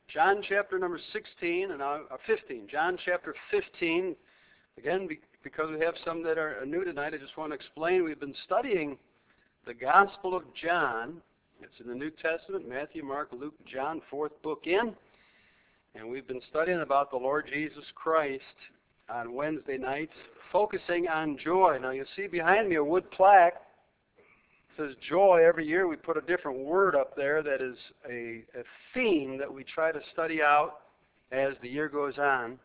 John chapter number 16 and 15. John chapter 15. Again, because we have some that are new tonight, I just want to explain. We've been studying the Gospel of John. It's in the New Testament, Matthew, Mark, Luke, John, fourth book in. And we've been studying about the Lord Jesus Christ on Wednesday nights, focusing on joy. Now, you see behind me a wood plaque. It says joy. Every year we put a different word up there that is a theme that we try to study out as the year goes on.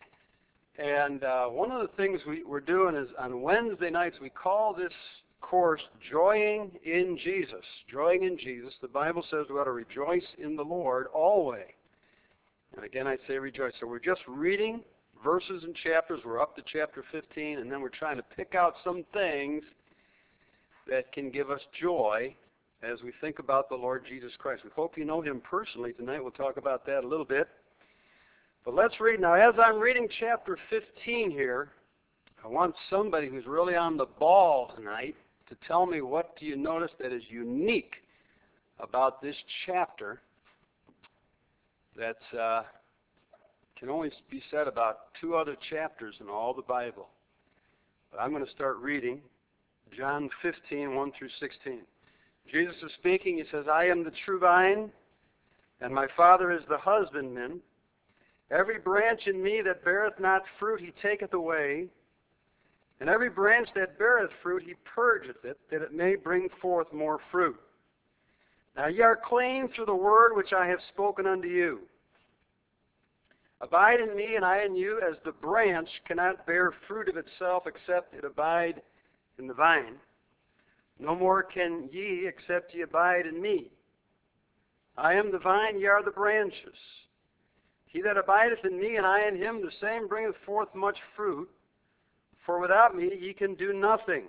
And one of the things we're doing is on Wednesday nights we call this course Joying in Jesus. Joying in Jesus. The Bible says we ought to rejoice in the Lord always. And again, I say rejoice. So we're just reading verses and chapters. We're up to chapter 15, and then we're trying to pick out some things that can give us joy as we think about the Lord Jesus Christ. We hope you know Him personally tonight. We'll talk about that a little bit. But let's read. Now, as I'm reading chapter 15 here, I want somebody who's really on the ball tonight to tell me what do you notice that is unique about this chapter that can only be said about two other chapters in all the Bible. But I'm going to start reading John 15, 1 through 16. Jesus is speaking. He says, I am the true vine, and my Father is the husbandman. Every branch in me that beareth not fruit, He taketh away. And every branch that beareth fruit, He purgeth it, that it may bring forth more fruit. Now ye are clean through the word which I have spoken unto you. Abide in me, and I in you, as the branch cannot bear fruit of itself except it abide in the vine. No more can ye, except ye abide in me. I am the vine, ye are the branches. He that abideth in me, and I in him, the same bringeth forth much fruit. For without me ye can do nothing.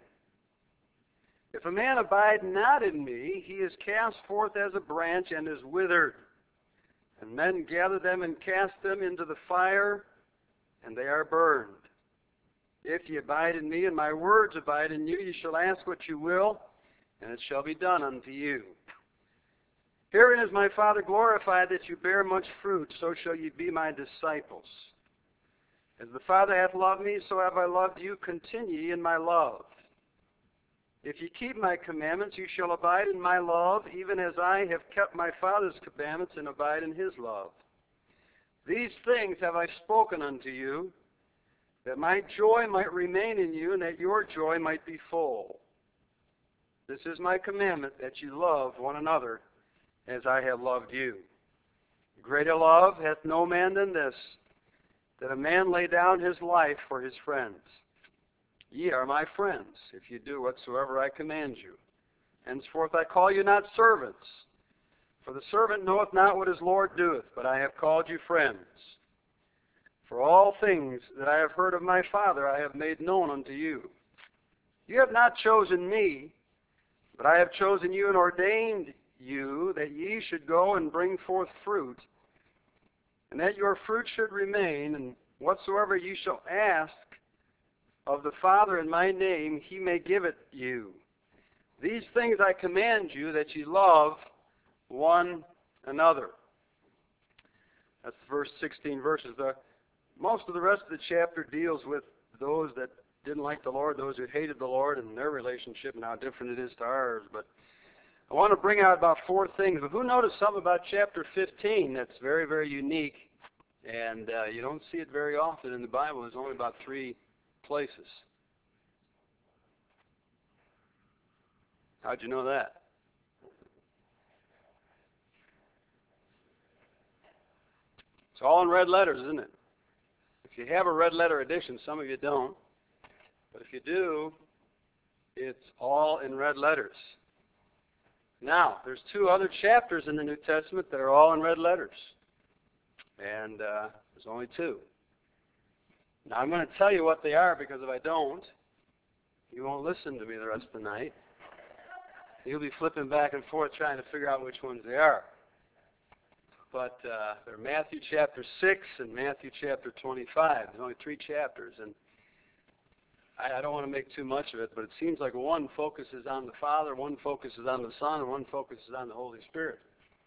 If a man abide not in me, he is cast forth as a branch and is withered. And men gather them and cast them into the fire, and they are burned. If ye abide in me, and my words abide in you, ye shall ask what you will, and it shall be done unto you. Herein is my Father glorified, that you bear much fruit, so shall ye be my disciples. As the Father hath loved me, so have I loved you. Continue ye in my love. If ye keep my commandments, you shall abide in my love, even as I have kept my Father's commandments and abide in his love. These things have I spoken unto you, that my joy might remain in you, and that your joy might be full. This is my commandment, that you love one another as I have loved you. Greater love hath no man than this, that a man lay down his life for his friends. Ye are my friends, if you do whatsoever I command you. Henceforth I call you not servants, for the servant knoweth not what his Lord doeth, but I have called you friends. For all things that I have heard of my Father I have made known unto you. You have not chosen me, but I have chosen you and ordained you, that ye should go and bring forth fruit, and that your fruit should remain, and whatsoever ye shall ask of the Father in my name, he may give it you. These things I command you, that ye love one another. That's the first 16 verses. Most of the rest of the chapter deals with those that didn't like the Lord, those who hated the Lord, and their relationship and how different it is to ours. But I want to bring out about four things. But who noticed something about chapter 15 that's very, very unique? And you don't see it very often in the Bible. There's only about 3 places. How'd you know that? It's all in red letters, isn't it? If you have a red letter edition, some of you don't. But if you do, it's all in red letters. Now, there's 2 other chapters in the New Testament that are all in red letters. And there's only 2. Now, I'm going to tell you what they are, because if I don't, you won't listen to me the rest of the night. You'll be flipping back and forth trying to figure out which ones they are. But they're Matthew chapter 6 and Matthew chapter 25. There's only 3 chapters. And I don't want to make too much of it, but it seems like one focuses on the Father, one focuses on the Son, and one focuses on the Holy Spirit.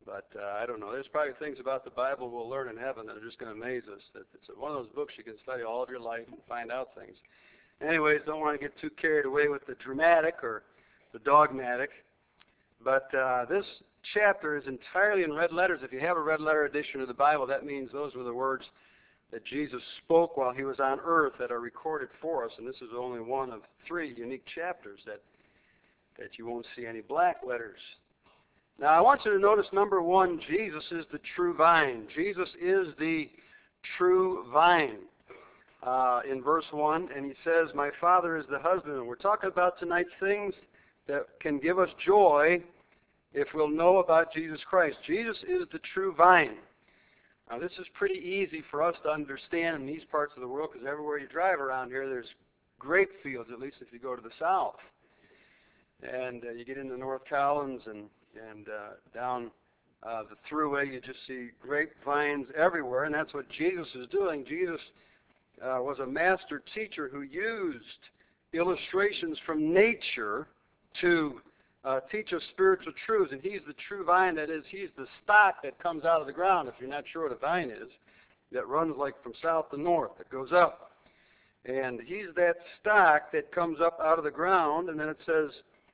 But I don't know. There's probably things about the Bible we'll learn in heaven that are just going to amaze us. That it's one of those books you can study all of your life and find out things. Anyways, don't want to get too carried away with the dramatic or the dogmatic. But this chapter is entirely in red letters. If you have a red letter edition of the Bible, that means those were the words that Jesus spoke while he was on earth that are recorded for us. And this is only one of 3 unique chapters that you won't see any black letters. Now, I want you to notice, number 1, Jesus is the true vine. Jesus is the true vine. In verse 1, and he says, my Father is the husbandman. We're talking about tonight things that can give us joy if we'll know about Jesus Christ. Jesus is the true vine. Now, this is pretty easy for us to understand in these parts of the world because everywhere you drive around here, there's grape fields, at least if you go to the south. And you get into North Collins and down the thruway, you just see grapevines everywhere, and that's what Jesus is doing. Jesus was a master teacher who used illustrations from nature to teach us spiritual truths, and he's the true vine. That is, he's the stock that comes out of the ground, if you're not sure what a vine is, that runs like from south to north, that goes up. And he's that stock that comes up out of the ground, and then it says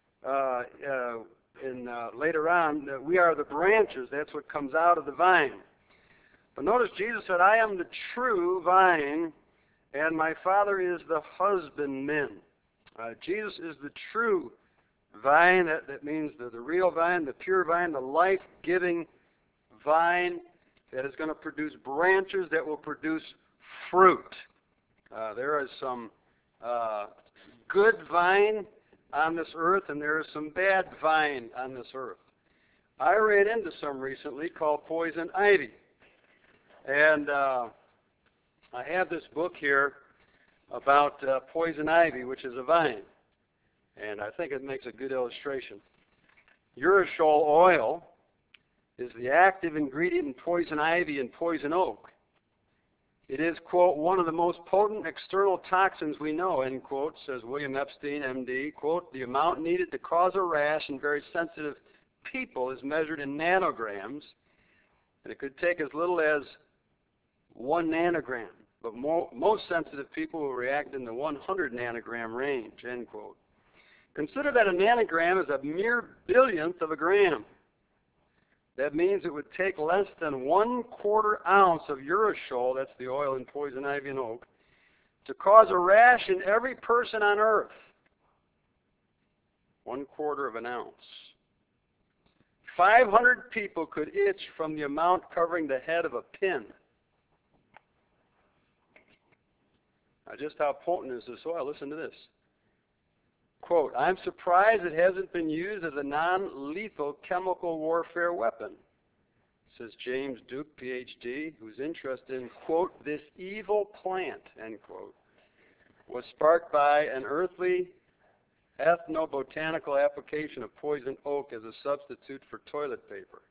later on that we are the branches. That's what comes out of the vine. But notice Jesus said, I am the true vine, and my Father is the husbandman. Jesus is the true vine. That means the real vine, the pure vine, the life-giving vine that is going to produce branches that will produce fruit. There is some good vine on this earth, and there is some bad vine on this earth. I ran into some recently called poison ivy. And I have this book here about poison ivy, which is a vine. And I think it makes a good illustration. Urushiol oil is the active ingredient in poison ivy and poison oak. It is, quote, one of the most potent external toxins we know, end quote, says William Epstein, MD. Quote, the amount needed to cause a rash in very sensitive people is measured in nanograms, and it could take as little as 1 nanogram. But most sensitive people will react in the 100 nanogram range, end quote. Consider that a nanogram is a mere billionth of a gram. That means it would take less than 1/4 ounce of urushiol, that's the oil in poison ivy and oak, to cause a rash in every person on earth. 1/4 of an ounce. 500 people could itch from the amount covering the head of a pin. Now, just how potent is this oil? Listen to this. Quote, I'm surprised it hasn't been used as a non-lethal chemical warfare weapon, says James Duke, Ph.D., who's interested in, quote, this evil plant, end quote, was sparked by an earthly ethnobotanical application of poison oak as a substitute for toilet paper.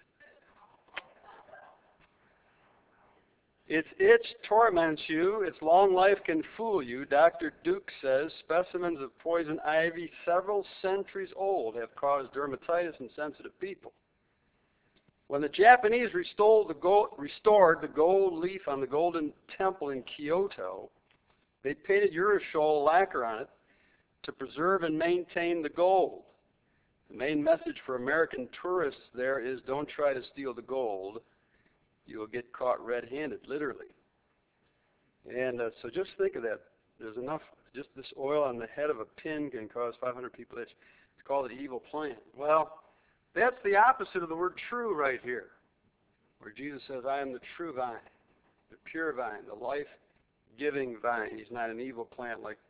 Its itch torments you. Its long life can fool you. Dr. Duke says specimens of poison ivy several centuries old have caused dermatitis in sensitive people. When the Japanese restored the gold leaf on the Golden Temple in Kyoto, they painted urushiol lacquer on it to preserve and maintain the gold. The main message for American tourists there is don't try to steal the gold. You'll get caught red-handed, literally. And so just think of that. There's enough, just this oil on the head of a pin can cause 500 people itch. It's called an evil plant. Well, that's the opposite of the word true right here, where Jesus says, I am the true vine, the pure vine, the life-giving vine. He's not an evil plant like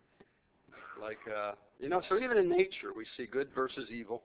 so even in nature we see good versus evil.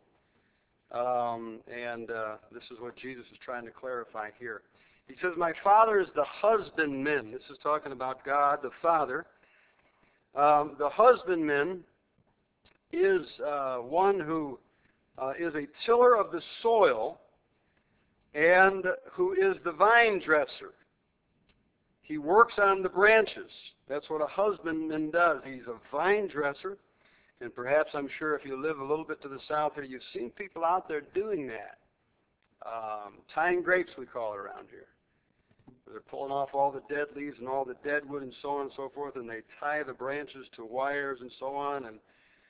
This is what Jesus is trying to clarify here. He says, my Father is the husbandman. This is talking about God, the Father. The husbandman is one who is a tiller of the soil and who is the vine dresser. He works on the branches. That's what a husbandman does. He's a vine dresser. And perhaps, I'm sure, if you live a little bit to the south here, you've seen people out there doing that. Tying grapes, we call it around here. They're pulling off all the dead leaves and all the dead wood and so on and so forth, and they tie the branches to wires and so on, and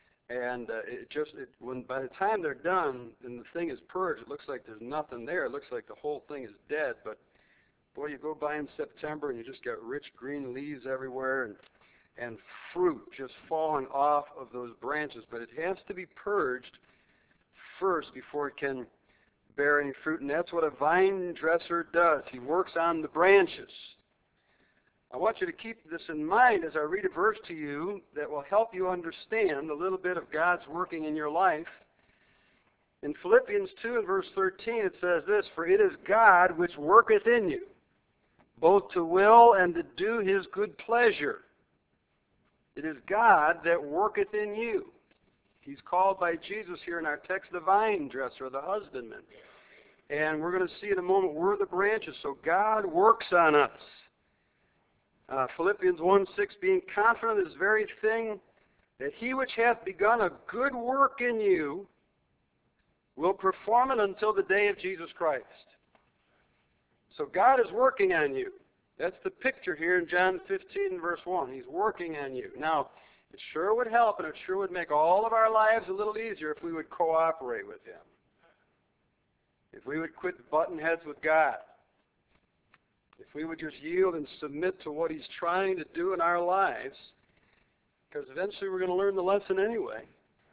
when by the time they're done and the thing is purged, it looks like there's nothing there. It looks like the whole thing is dead. But boy, you go by in September and you just got rich green leaves everywhere and fruit just falling off of those branches. But it has to be purged first before it can bear any fruit, and that's what a vine dresser does. He works on the branches. I want you to keep this in mind as I read a verse to you that will help you understand a little bit of God's working in your life. In Philippians 2 and verse 13 it says this, "For it is God which worketh in you, both to will and to do his good pleasure." It is God that worketh in you. He's called by Jesus here in our text the vine dresser, the husbandman. And we're going to see in a moment we're the branches, so God works on us. Philippians 1:6, "Being confident of this very thing, that he which hath begun a good work in you will perform it until the day of Jesus Christ." So God is working on you. That's the picture here in John 15, verse 1. He's working on you. Now, it sure would help and it sure would make all of our lives a little easier if we would cooperate with him. If we would quit butting heads with God. If we would just yield and submit to what he's trying to do in our lives, because eventually we're going to learn the lesson anyway.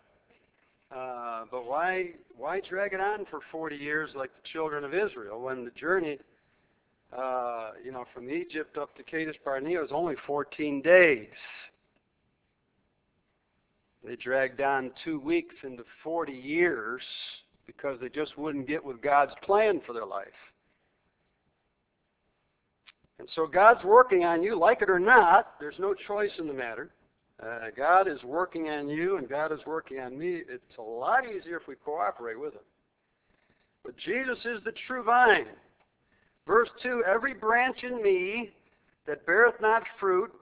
But why drag it on for 40 years like the children of Israel when the journey, from Egypt up to Kadesh Barnea was only 14 days? They dragged on 2 weeks into 40 years because they just wouldn't get with God's plan for their life. And so God's working on you, like it or not. There's no choice in the matter. God is working on you, and God is working on me. It's a lot easier if we cooperate with him. But Jesus is the true vine. Verse 2, "Every branch in me that beareth not fruit,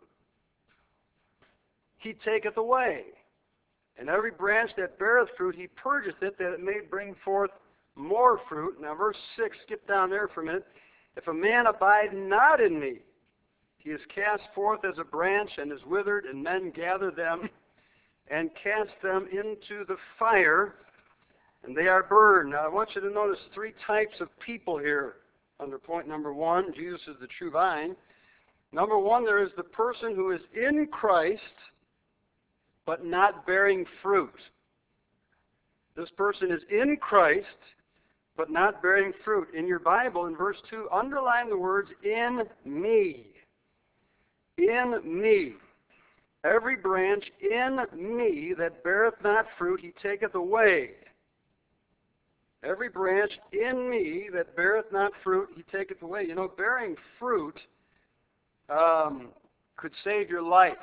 he taketh away. And every branch that beareth fruit, he purgeth it, that it may bring forth more fruit." Now verse 6, skip down there for a minute. "If a man abide not in me, he is cast forth as a branch and is withered, and men gather them and cast them into the fire, and they are burned." Now I want you to notice 3 types of people here under point number 1. Jesus is the true vine. Number 1, there is the person who is in Christ but not bearing fruit. This person is in Christ but not bearing fruit. In your Bible, in verse 2, underline the words "in me." In me. "Every branch in me that beareth not fruit, he taketh away." Every branch in me that beareth not fruit, he taketh away. You know, bearing fruit could save your life.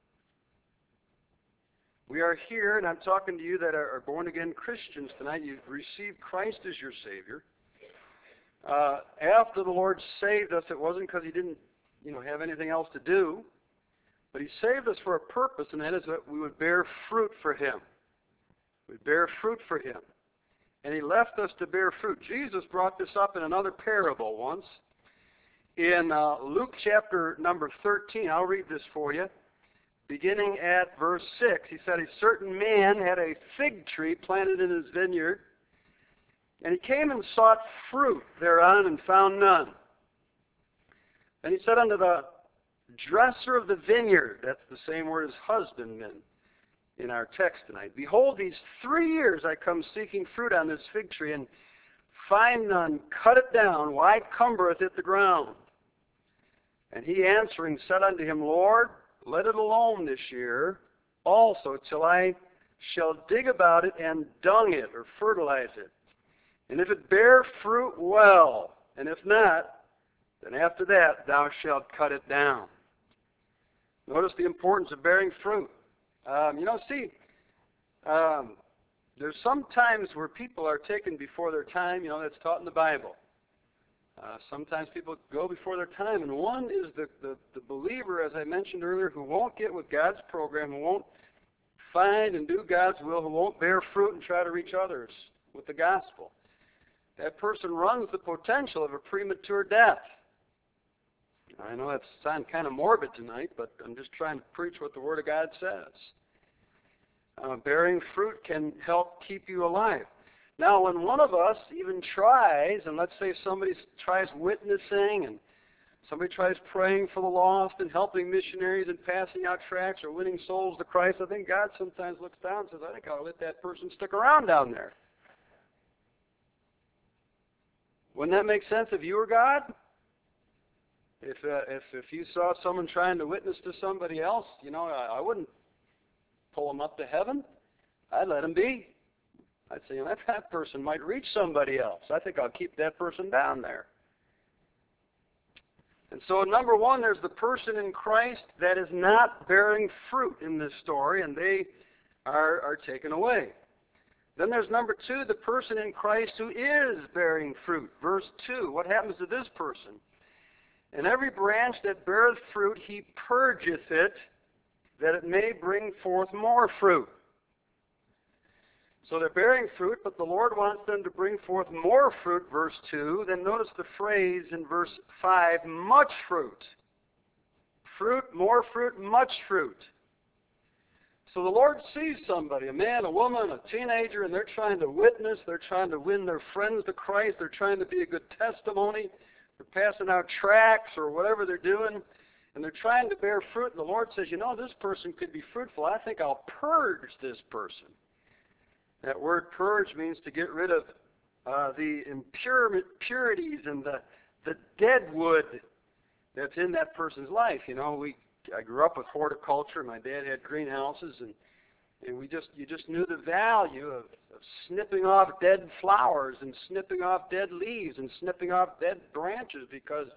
We are here, and I'm talking to you that are born-again Christians tonight. You've received Christ as your Savior. After the Lord saved us, it wasn't because he didn't, have anything else to do. But he saved us for a purpose, and that is that we would bear fruit for him. We'd bear fruit for him. And he left us to bear fruit. Jesus brought this up in another parable once. In Luke chapter number 13, I'll read this for you. Beginning at verse 6, he said, "A certain man had a fig tree planted in his vineyard, and he came and sought fruit thereon and found none. And he said unto the dresser of the vineyard," that's the same word as husbandman in our text tonight, "Behold, these 3 years I come seeking fruit on this fig tree, and find none. Cut it down. Why cumbereth it the ground? And he answering said unto him, Lord, let it alone this year also, till I shall dig about it and dung it," or fertilize it. "And if it bear fruit, well. And if not, then after that thou shalt cut it down." Notice the importance of bearing fruit. There's some times where people are taken before their time. That's taught in the Bible. Sometimes people go before their time, and one is the believer, as I mentioned earlier, who won't get with God's program, who won't find and do God's will, who won't bear fruit and try to reach others with the gospel. that person runs the potential of a premature death. I know that sounds kind of morbid tonight, but I'm just trying to preach what the Word of God says. Bearing fruit can help keep you alive. Now, when one of us even tries, and let's say somebody tries witnessing, and somebody tries praying for the lost and helping missionaries and passing out tracts or winning souls to Christ, I think God sometimes looks down and says, I think I'll let that person stick around down there. Wouldn't that make sense if you were God? If you saw someone trying to witness to somebody else, I wouldn't pull them up to heaven. I'd let them be. I'd say, that person might reach somebody else. I think I'll keep that person down there. And so, number one, there's the person in Christ that is not bearing fruit in this story, and they are taken away. Then there's number two, the person in Christ who is bearing fruit. Verse 2, what happens to this person? And every branch that beareth fruit, he purgeth it, that it may bring forth more fruit. So they're bearing fruit, but the Lord wants them to bring forth more fruit, verse 2. Then notice the phrase in verse 5, much fruit. Fruit, more fruit, much fruit. So the Lord sees somebody, a man, a woman, a teenager, and they're trying to witness, they're trying to win their friends to Christ, they're trying to be a good testimony, they're passing out tracts or whatever they're doing, and they're trying to bear fruit, and the Lord says, this person could be fruitful. I think I'll purge this person. That word purge means to get rid of the impurities and the dead wood that's in that person's life. I grew up with horticulture. My dad had greenhouses, and you just knew the value of snipping off dead flowers and snipping off dead leaves and snipping off dead branches, because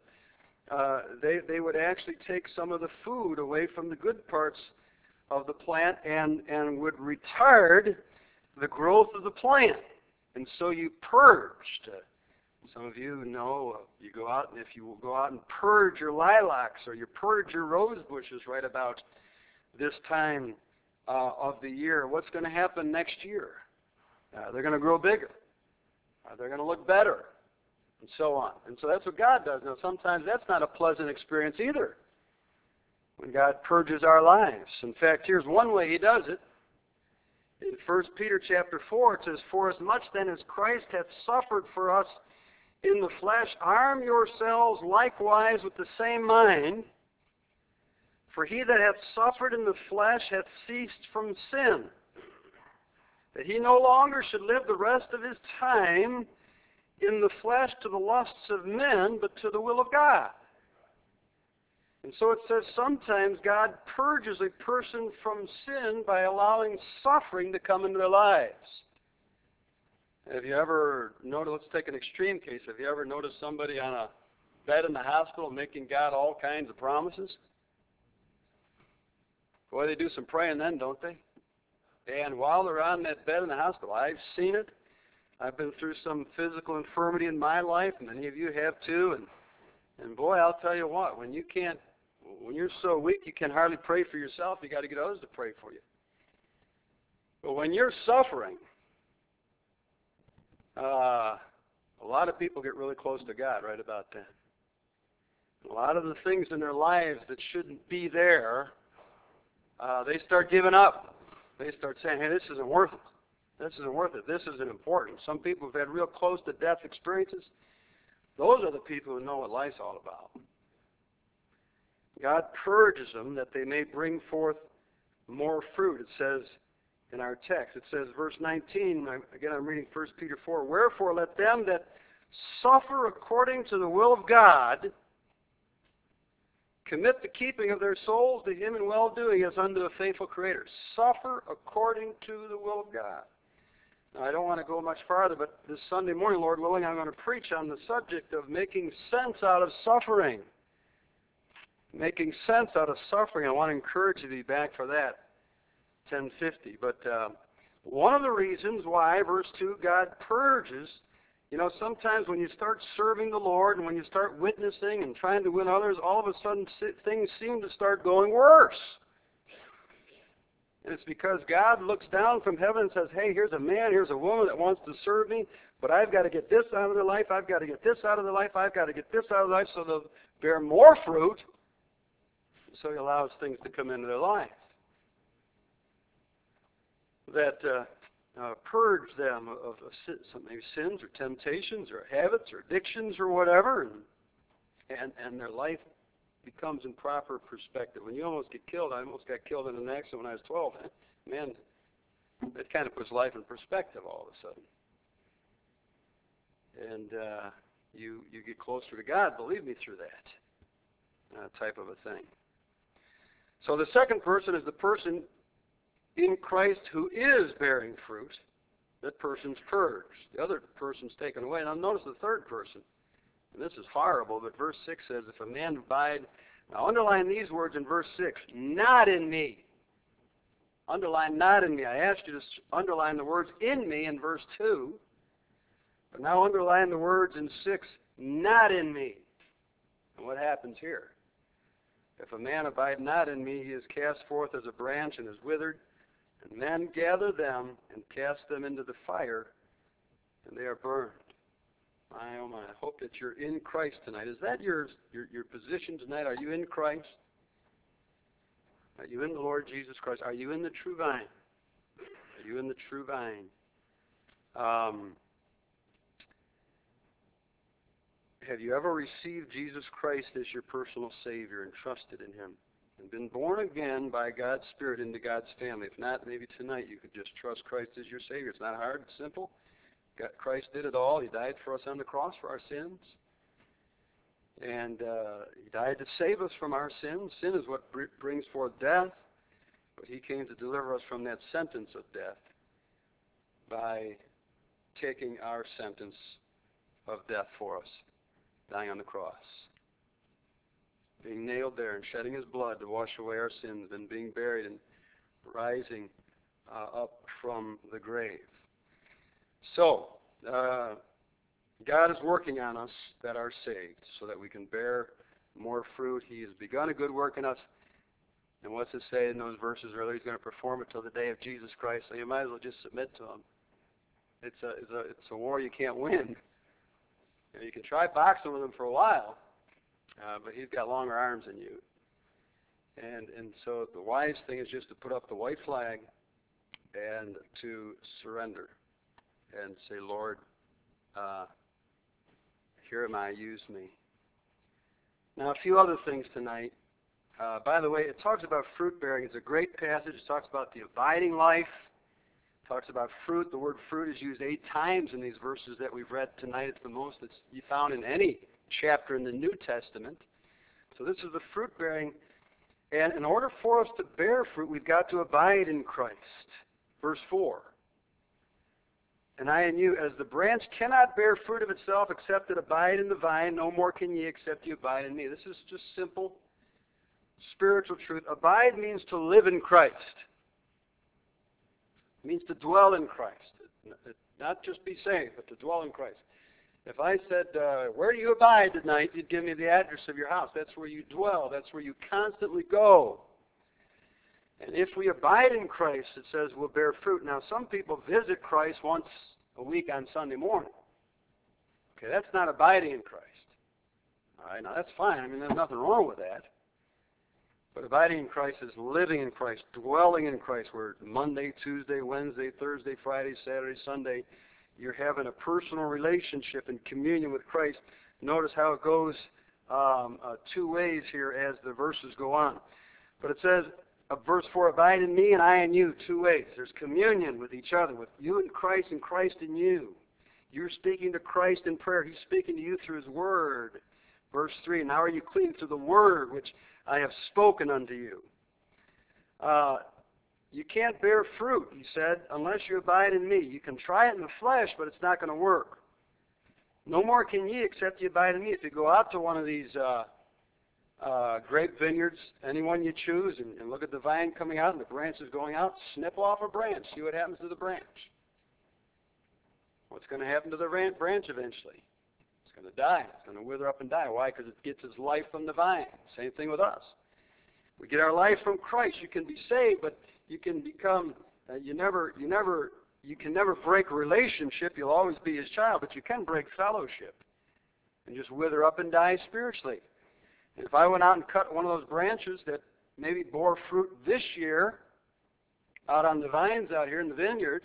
they would actually take some of the food away from the good parts of the plant and would retard the growth of the plant. And so you purged. Some of you know you go out, and if you will go out and purge your lilacs or you purge your rose bushes right about this time of the year, what's going to happen next year? They're going to grow bigger. They're going to look better, and so on. And so that's what God does. Now, sometimes that's not a pleasant experience either, when God purges our lives. In fact, here's one way He does it. In 1 Peter chapter 4, it says, For as much then as Christ hath suffered for us in the flesh, arm yourselves likewise with the same mind. For he that hath suffered in the flesh hath ceased from sin, that he no longer should live the rest of his time in the flesh to the lusts of men, but to the will of God. And so it says sometimes God purges a person from sin by allowing suffering to come into their lives. Have you ever noticed, let's take an extreme case, have you ever noticed somebody on a bed in the hospital making God all kinds of promises? Boy, they do some praying then, don't they? And while they're on that bed in the hospital, I've seen it. I've been through some physical infirmity in my life, and many of you have too. And boy, I'll tell you what, when you're so weak you can hardly pray for yourself, you got to get others to pray for you. But when you're suffering, a lot of people get really close to God right about then. A lot of the things in their lives that shouldn't be there, they start giving up. They start saying, hey, this isn't worth it. This isn't worth it. This isn't important. Some people have had real close to death experiences. Those are the people who know what life's all about. God purges them that they may bring forth more fruit. It says in our text, it says, verse 19, again I'm reading 1 Peter 4, Wherefore let them that suffer according to the will of God commit the keeping of their souls to Him in well-doing as unto a faithful Creator. Suffer according to the will of God. Now, I don't want to go much farther, but this Sunday morning, Lord willing, I'm going to preach on the subject of making sense out of suffering. Making sense out of suffering. I want to encourage you to be back for that, 10:50. But one of the reasons why, verse 2, God purges, sometimes when you start serving the Lord and when you start witnessing and trying to win others, all of a sudden things seem to start going worse. And it's because God looks down from heaven and says, hey, here's a man, here's a woman that wants to serve me. But I've got to get this out of their life, I've got to get this out of their life, I've got to get this out of their life so they'll bear more fruit. So he allows things to come into their life that purge them of maybe sins or temptations or habits or addictions or whatever, and their life becomes in proper perspective. When you almost get killed, I almost got killed in an accident when I was 12. Man, it kind of puts life in perspective all of a sudden. And you get closer to God, believe me, through that type of a thing. So the second person is the person in Christ who is bearing fruit. That person's purged. The other person's taken away. Now notice the third person. And this is horrible, but verse 6 says, if a man abide, now underline these words in verse 6, not in me. Underline not in me. I asked you to underline the words in me in verse 2. But now underline the words in 6, not in me. And what happens here? If a man abide not in me, he is cast forth as a branch and is withered, and men gather them and cast them into the fire, and they are burned. My, oh my, I hope that you're in Christ tonight. Is that your position tonight? Are you in Christ? Are you in the Lord Jesus Christ? Are you in the true vine? Are you in the true vine? Have you ever received Jesus Christ as your personal Savior and trusted in Him and been born again by God's Spirit into God's family? If not, maybe tonight you could just trust Christ as your Savior. It's not hard, it's simple. Christ did it all. He died for us on the cross for our sins. And He died to save us from our sins. Sin is what brings forth death. But He came to deliver us from that sentence of death by taking our sentence of death for us, dying on the cross, being nailed there and shedding His blood to wash away our sins, and being buried and rising up from the grave. So, God is working on us that are saved so that we can bear more fruit. He has begun a good work in us. And what's it say in those verses earlier? He's going to perform it till the day of Jesus Christ. So you might as well just submit to Him. It's a war you can't win. You can try boxing with Him for a while, but He's got longer arms than you. And so the wise thing is just to put up the white flag and to surrender and say, Lord, here am I, use me. Now, a few other things tonight. By the way, it talks about fruit bearing. It's a great passage. It talks about the abiding life. It talks about fruit. The word fruit is used 8 times in these verses that we've read tonight. It's the most that's you found in any chapter in the New Testament. So this is the fruit bearing. And in order for us to bear fruit, we've got to abide in Christ. Verse 4. And I and you, as the branch cannot bear fruit of itself except it abide in the vine, no more can ye except you abide in me. This is just simple spiritual truth. Abide means to live in Christ. It means to dwell in Christ. Not just be saved, but to dwell in Christ. If I said, where do you abide tonight? You'd give me the address of your house. That's where you dwell. That's where you constantly go. And if we abide in Christ, it says we'll bear fruit. Now, some people visit Christ once a week on Sunday morning. Okay, that's not abiding in Christ. All right, now that's fine. I mean, there's nothing wrong with that. But abiding in Christ is living in Christ, dwelling in Christ, where Monday, Tuesday, Wednesday, Thursday, Friday, Saturday, Sunday, you're having a personal relationship and communion with Christ. Notice how it goes 2 ways here as the verses go on. But it says, verse 4, abide in me and I in you, 2 ways. There's communion with each other, with you and Christ in you. You're speaking to Christ in prayer. He's speaking to you through His Word. Verse 3, now are you clean through the Word which I have spoken unto you. You can't bear fruit, He said, unless you abide in me. You can try it in the flesh, but it's not going to work. No more can ye except you abide in me. If you go out to one of these grape vineyards, any one you choose, and look at the vine coming out and the branches going out, snip off a branch. See what happens to the branch. What's going to happen to the branch eventually? It's going to die. It's going to wither up and die. Why? Because it gets its life from the vine. Same thing with us. We get our life from Christ. You can be saved, but you can become, you never You can never break a relationship. You'll always be his child, but you can break fellowship and just wither up and die spiritually. And if I went out and cut one of those branches that maybe bore fruit this year out on the vines out here in the vineyards,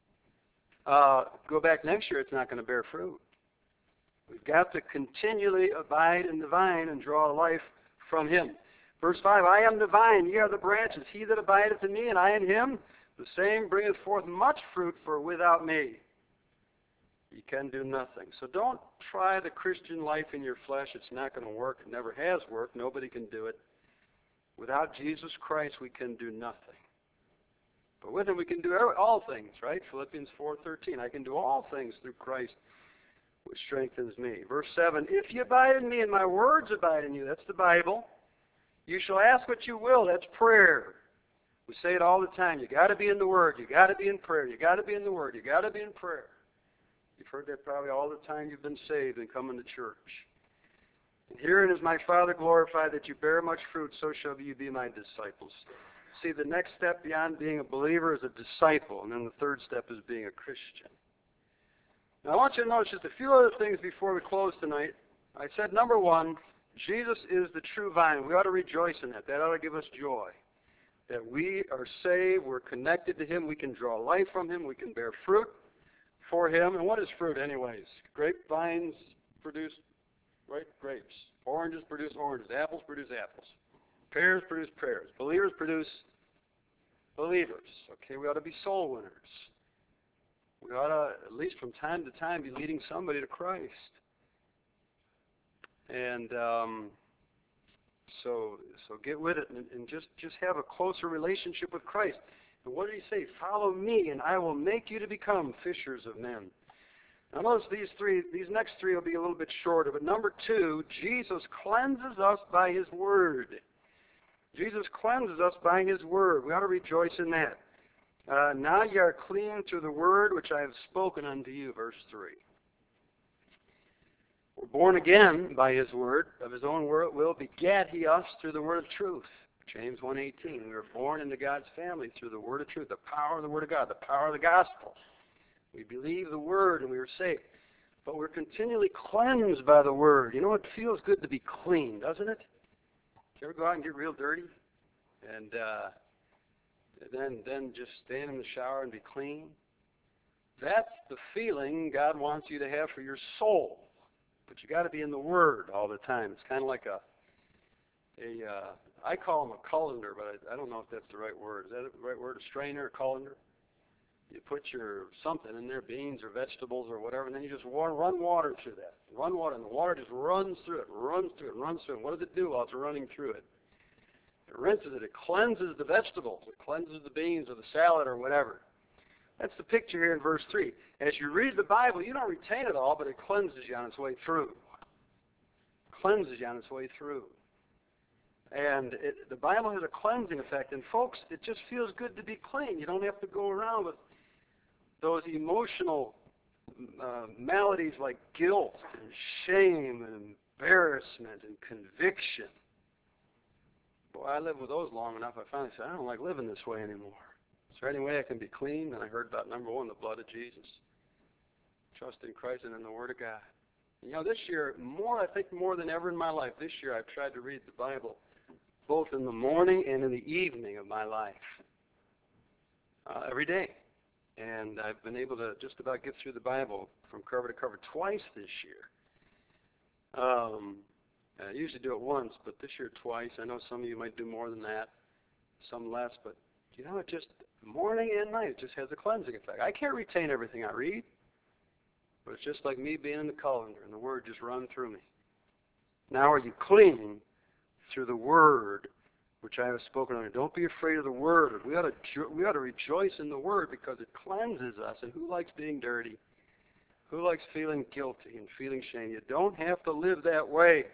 go back next year, it's not going to bear fruit. We've got to continually abide in the vine and draw life from him. Verse 5, I am the vine, ye are the branches. He that abideth in me, and I in him, the same bringeth forth much fruit, for without me you can do nothing. So don't try the Christian life in your flesh. It's not going to work. It never has worked. Nobody can do it. Without Jesus Christ, we can do nothing. But with him, we can do all things, right? Philippians 4:13, I can do all things through Christ, which strengthens me. Verse 7, if you abide in me and my words abide in you, that's the Bible, you shall ask what you will, that's prayer. We say it all the time. You got to be in the Word. You got to be in prayer. You got to be in the Word. You got to be in prayer. You've heard that probably all the time you've been saved and coming to church. And herein is my Father glorified, that you bear much fruit, so shall you be my disciples. See, the next step beyond being a believer is a disciple, and then the third step is being a Christian. Now, I want you to notice just a few other things before we close tonight. I said, number one, Jesus is the true vine. We ought to rejoice in that. That ought to give us joy. That we are saved, we're connected to him, we can draw life from him, we can bear fruit for him. And what is fruit anyways? Grapevines produce, right, grapes. Oranges produce oranges. Apples produce apples. Pears produce pears. Believers produce believers. Okay, we ought to be soul winners. We ought to, at least from time to time, be leading somebody to Christ. And so get with it and just have a closer relationship with Christ. And what did he say? Follow me, and I will make you to become fishers of men. Now notice these next three will be a little bit shorter. But number two, Jesus cleanses us by his word. Jesus cleanses us by his word. We ought to rejoice in that. Now ye are clean through the word which I have spoken unto you, verse 3. We're born again by his word. Of his own will begat he us through the word of truth. James 1:18. We were born into God's family through the word of truth, the power of the word of God, the power of the gospel. We believe the word and we are saved. But we're continually cleansed by the word. You know, it feels good to be clean, doesn't it? You ever go out and get real dirty? And then just stand in the shower and be clean? That's the feeling God wants you to have for your soul. But you got to be in the Word all the time. It's kind of like I call them a colander, but I don't know if that's the right word. Is that the right word? A strainer, a colander? You put your something in there, beans or vegetables or whatever, and then you just run water through that. Run water, and the water just runs through it, runs through it, runs through it. What does it do while it's running through it? It rinses it. It cleanses the vegetables. It cleanses the beans or the salad or whatever. That's the picture here in verse 3. As you read the Bible, you don't retain it all, but it cleanses you on its way through. Cleanses you on its way through. And the Bible has a cleansing effect. And folks, it just feels good to be clean. You don't have to go around with those emotional maladies like guilt and shame and embarrassment and conviction. Boy, I lived with those long enough, I finally said, I don't like living this way anymore. Is there any way I can be clean? And I heard about, number one, the blood of Jesus. Trust in Christ and in the Word of God. You know, this year, I think more than ever in my life, this year I've tried to read the Bible both in the morning and in the evening of my life. Every day. And I've been able to just about get through the Bible from cover to cover twice this year. I usually do it once, but this year twice. I know some of you might do more than that, some less, but you know, it just, morning and night, it just has a cleansing effect. I can't retain everything I read, but it's just like me being in the colander, and the Word just runs through me. Now are you clean through the Word which I have spoken on you? Don't be afraid of the Word. We ought to rejoice in the Word because it cleanses us, and who likes being dirty? Who likes feeling guilty and feeling shame? You don't have to live that way.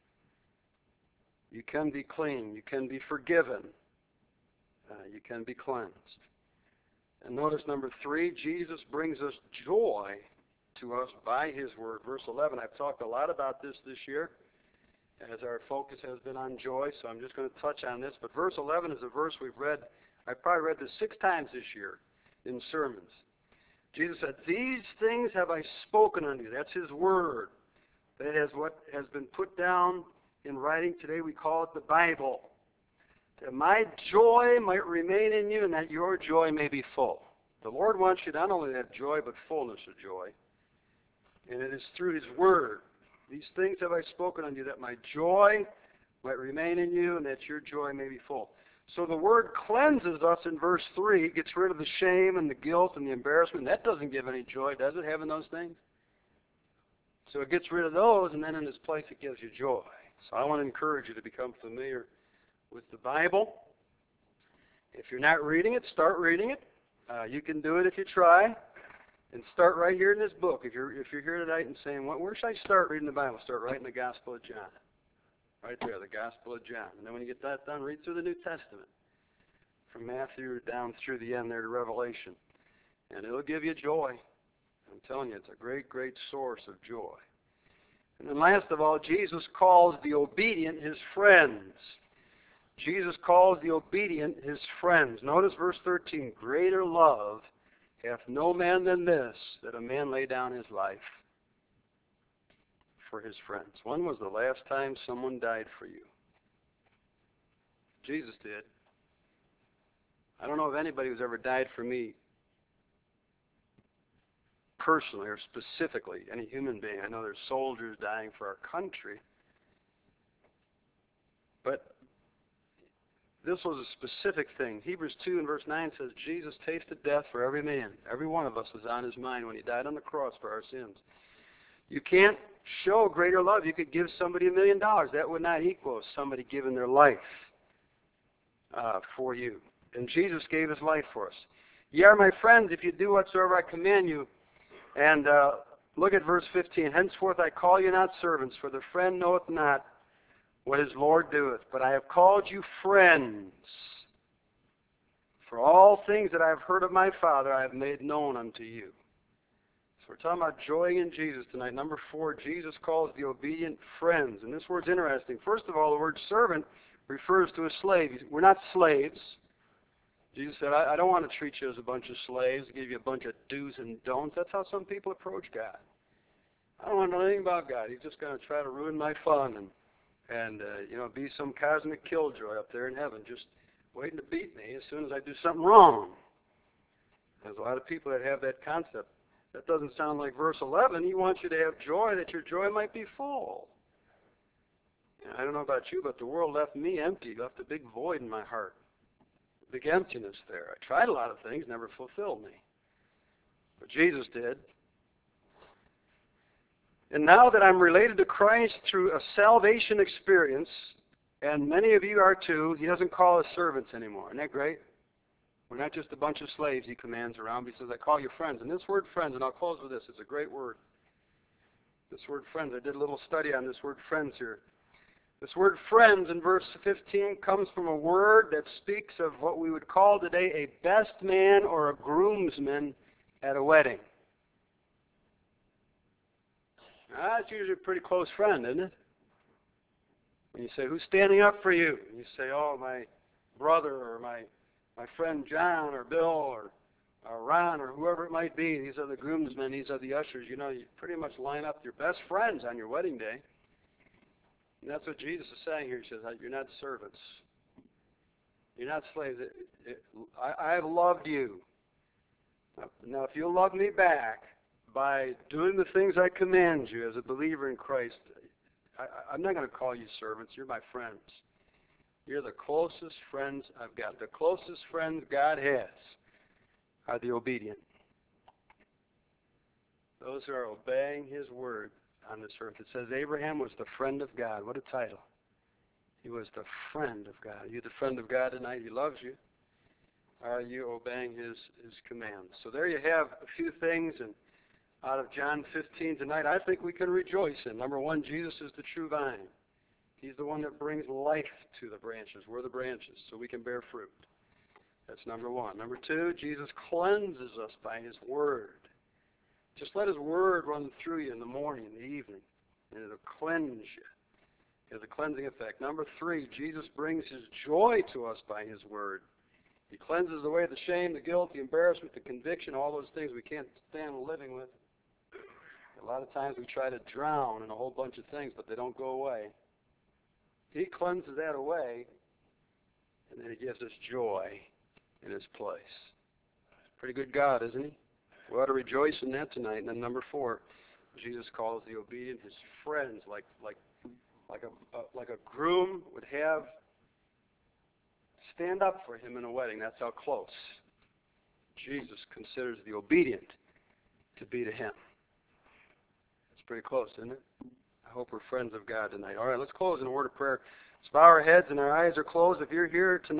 You can be clean. You can be forgiven. You can be cleansed. And notice number 3, Jesus brings us joy to us by his word. Verse 11, I've talked a lot about this year as our focus has been on joy, so I'm just going to touch on this. But verse 11 is a verse we've read. I've probably read this 6 times this year in sermons. Jesus said, these things have I spoken unto you. That's his word. That is what has been put down in writing. Today we call it the Bible. That my joy might remain in you and that your joy may be full. The Lord wants you not only to have joy, but fullness of joy. And it is through his word. These things have I spoken unto you, that my joy might remain in you and that your joy may be full. So the word cleanses us in verse 3. It gets rid of the shame and the guilt and the embarrassment. That doesn't give any joy, does it, having those things? So it gets rid of those, and then in its place it gives you joy. So I want to encourage you to become familiar with the Bible. If you're not reading it, start reading it. You can do it if you try. And start right here in this book. If you're here tonight and saying, where should I start reading the Bible? Start right in the Gospel of John. Right there, the Gospel of John. And then when you get that done, read through the New Testament. From Matthew down through the end there to Revelation. And it'll give you joy. I'm telling you, it's a great, great source of joy. And then last of all, Jesus calls the obedient his friends. Jesus calls the obedient his friends. Notice verse 13. Greater love hath no man than this, that a man lay down his life for his friends. When was the last time someone died for you? Jesus did. I don't know of anybody who's ever died for me personally or specifically, any human being. I know there's soldiers dying for our country. But this was a specific thing. Hebrews 2 and verse 9 says, Jesus tasted death for every man. Every one of us was on his mind when he died on the cross for our sins. You can't show greater love. You could give somebody $1 million. That would not equal somebody giving their life for you. And Jesus gave his life for us. Ye are my friends if you do whatsoever I command you. And look at verse 15. Henceforth I call you not servants, for the friend knoweth not what his Lord doeth. But I have called you friends. For all things that I have heard of my Father I have made known unto you. So we're talking about joy in Jesus tonight. Number 4, Jesus calls the obedient friends. And this word's interesting. First of all, the word servant refers to a slave. We're not slaves. Jesus said, I don't want to treat you as a bunch of slaves, give you a bunch of do's and don'ts. That's how some people approach God. I don't want to know anything about God. He's just going to try to ruin my fun and be some cosmic killjoy up there in heaven, just waiting to beat me as soon as I do something wrong. There's a lot of people that have that concept. That doesn't sound like verse 11. He wants you to have joy, that your joy might be full. I don't know about you, but the world left me empty, left a big void in my heart. Big emptiness there. I tried a lot of things, never fulfilled me. But Jesus did. And now that I'm related to Christ through a salvation experience, and many of you are too, he doesn't call us servants anymore. Isn't that great? We're not just a bunch of slaves he commands around. He says, I call you friends. And this word friends, and I'll close with this, it's a great word. This word friends, I did a little study on this word friends here. This word friends in verse 15 comes from a word that speaks of what we would call today a best man or a groomsman at a wedding. Now, that's usually a pretty close friend, isn't it? When you say, who's standing up for you? And you say, oh, my brother or my friend John or Bill or Ron or whoever it might be. These are the groomsmen. These are the ushers. You pretty much line up your best friends on your wedding day. And that's what Jesus is saying here. He says, you're not servants. You're not slaves. I have loved you. Now, if you'll love me back by doing the things I command you as a believer in Christ, I'm not going to call you servants. You're my friends. You're the closest friends I've got. The closest friends God has are the obedient. Those who are obeying his word on this earth. It says Abraham was the friend of God. What a title. He was the friend of God. Are you the friend of God tonight? He loves you. Are you obeying his commands? So there you have a few things out of John 15 tonight I think we can rejoice in. Number 1, Jesus is the true vine. He's the one that brings life to the branches. We're the branches, so we can bear fruit. That's number 1. Number 2, Jesus cleanses us by his word. Just let his word run through you in the morning, in the evening, and it'll cleanse you. It has a cleansing effect. Number 3, Jesus brings his joy to us by his word. He cleanses away the shame, the guilt, the embarrassment, the conviction, all those things we can't stand living with. A lot of times we try to drown in a whole bunch of things, but they don't go away. He cleanses that away, and then He gives us joy in His place. Pretty good God, isn't He? We ought to rejoice in that tonight. And then number 4, Jesus calls the obedient His friends, like a groom would have stand up for him in a wedding. That's how close Jesus considers the obedient to be to Him. It's pretty close, isn't it? I hope we're friends of God tonight. All right, let's close in a word of prayer. Let's bow our heads and our eyes are closed. If you're here tonight,